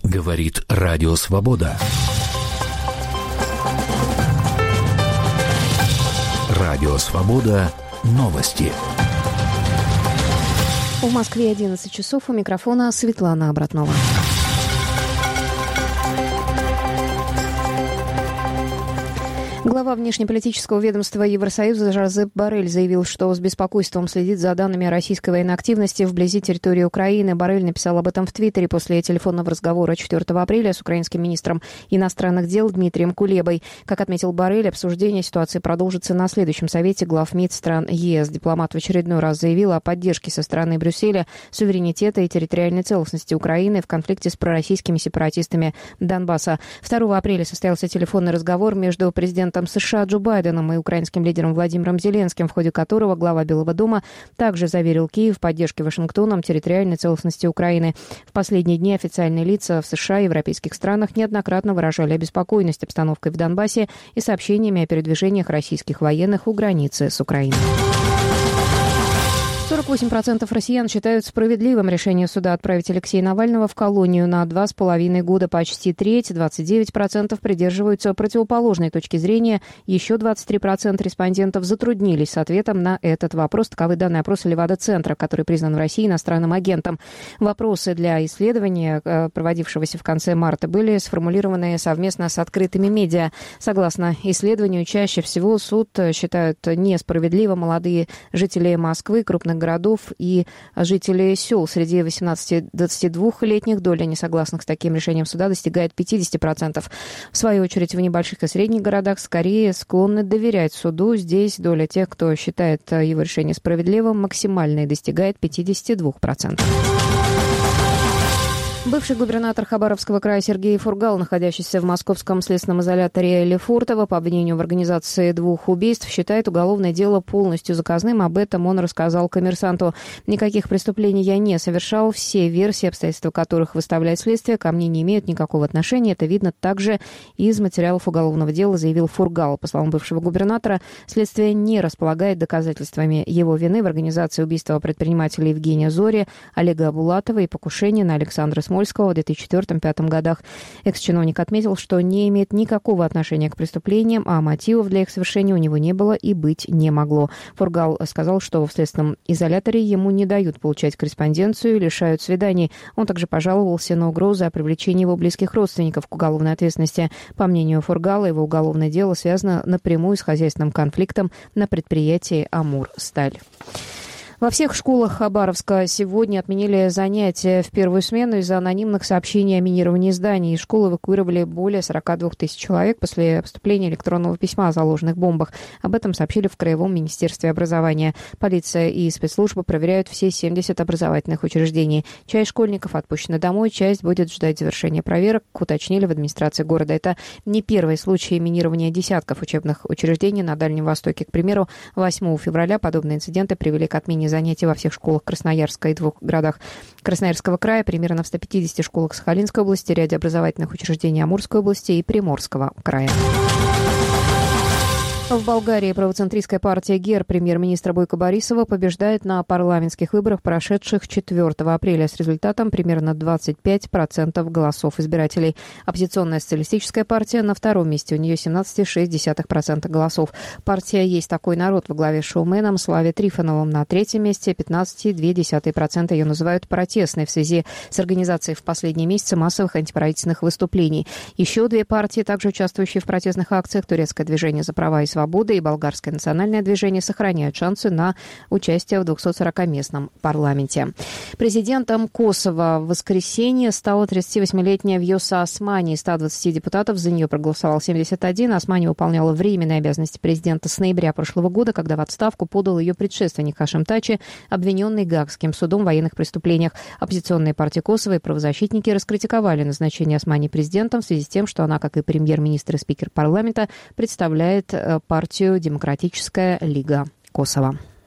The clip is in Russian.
Говорит Радио Свобода. Радио Свобода. Новости. В Москве 11 часов. У микрофона Светлана Обратнова. Глава внешнеполитического ведомства Евросоюза Жозеп Боррель заявил, что с беспокойством следит за данными о российской военной активности вблизи территории Украины. Боррель написал об этом в Твиттере после телефонного разговора 4 апреля с украинским министром иностранных дел Дмитрием Кулебой. Как отметил Боррель, обсуждение ситуации продолжится на следующем совете глав МИД стран ЕС. Дипломат в очередной раз заявил о поддержке со стороны Брюсселя суверенитета и территориальной целостности Украины в конфликте с пророссийскими сепаратистами Донбасса. 2 апреля состоялся телефонный разговор между президентом США Джо Байденом и украинским лидером Владимиром Зеленским, в ходе которого глава Белого дома также заверил Киев в поддержке Вашингтоном территориальной целостности Украины. В последние дни официальные лица в США и европейских странах неоднократно выражали обеспокоенность обстановкой в Донбассе и сообщениями о передвижениях российских военных у границы с Украиной. 48% россиян считают справедливым решение суда отправить Алексея Навального в колонию на 2,5 года. Почти треть, 29% придерживаются противоположной точки зрения. Еще 23% респондентов затруднились с ответом на этот вопрос. Таковы данные опроса Левада-центра, который признан в России иностранным агентом. Вопросы для исследования, проводившегося в конце марта, были сформулированы совместно с открытыми медиа. Согласно исследованию, чаще всего суд считают несправедливым молодые жители Москвы, крупных городов и жители сел. Среди 18-22-летних доля несогласных с таким решением суда достигает 50%. В свою очередь, в небольших и средних городах скорее склонны доверять суду. Здесь доля тех, кто считает его решение справедливым, максимальной, достигает 52%. Бывший губернатор Хабаровского края Сергей Фургал, находящийся в московском следственном изоляторе Лефортово по обвинению в организации 2 убийств, считает уголовное дело полностью заказным. Об этом он рассказал «Коммерсанту». «Никаких преступлений я не совершал. Все версии, обстоятельства которых выставляет следствие, ко мне не имеют никакого отношения. Это видно также из материалов уголовного дела», заявил Фургал. По словам бывшего губернатора, следствие не располагает доказательствами его вины в организации убийства предпринимателя Евгения Зори, Олега Булатова и покушения на Александра Смольского в 2004-2005 годах. Экс-чиновник отметил, что не имеет никакого отношения к преступлениям, а мотивов для их совершения у него не было и быть не могло. Фургал сказал, что в следственном изоляторе ему не дают получать корреспонденцию и лишают свиданий. Он также пожаловался на угрозы о привлечении его близких родственников к уголовной ответственности. По мнению Фургала, его уголовное дело связано напрямую с хозяйственным конфликтом на предприятии «Амурсталь». Во всех школах Хабаровска сегодня отменили занятия в первую смену из-за анонимных сообщений о минировании зданий. Из школы эвакуировали более 42 тысяч человек после поступления электронного письма о заложенных бомбах. Об этом сообщили в Краевом министерстве образования. Полиция и спецслужбы проверяют все 70 образовательных учреждений. Часть школьников отпущена домой, часть будет ждать завершения проверок, уточнили в администрации города. Это не первый случай минирования десятков учебных учреждений на Дальнем Востоке. К примеру, 8 февраля подобные инциденты привели к отмене занятий во всех школах Красноярска и 2 городах Красноярского края, примерно в 150 школах Сахалинской области, ряде образовательных учреждений Амурской области и Приморского края. В Болгарии правоцентристская партия ГЕР премьер-министра Бойко Борисова побеждает на парламентских выборах, прошедших 4 апреля, с результатом примерно 25% голосов избирателей. Оппозиционная социалистическая партия на 2-м месте, у нее 17,6% голосов. Партия «Есть такой народ» во главе с шоуменом Славе Трифоновым на 3-м месте, 15,2%. Ее называют протестной в связи с организацией в последние месяцы массовых антиправительственных выступлений. Еще 2 партии, также участвующие в протестных акциях, турецкое движение «За права и свободы» и болгарское национальное движение, сохраняют шансы на участие в 240-местном парламенте. Президентом Косово в воскресенье стала 38-летняя Вьоса Османи. Из 120 депутатов за нее проголосовал 71. Османи выполняла временные обязанности президента с ноября прошлого года, когда в отставку подал ее предшественник Хашим Тачи, обвиненный Гаагским судом в военных преступлениях. Оппозиционные партии Косово и правозащитники раскритиковали назначение Османи президентом в связи с тем, что она, как и премьер-министр и спикер парламента, представляет партию «Демократическая лига Косово».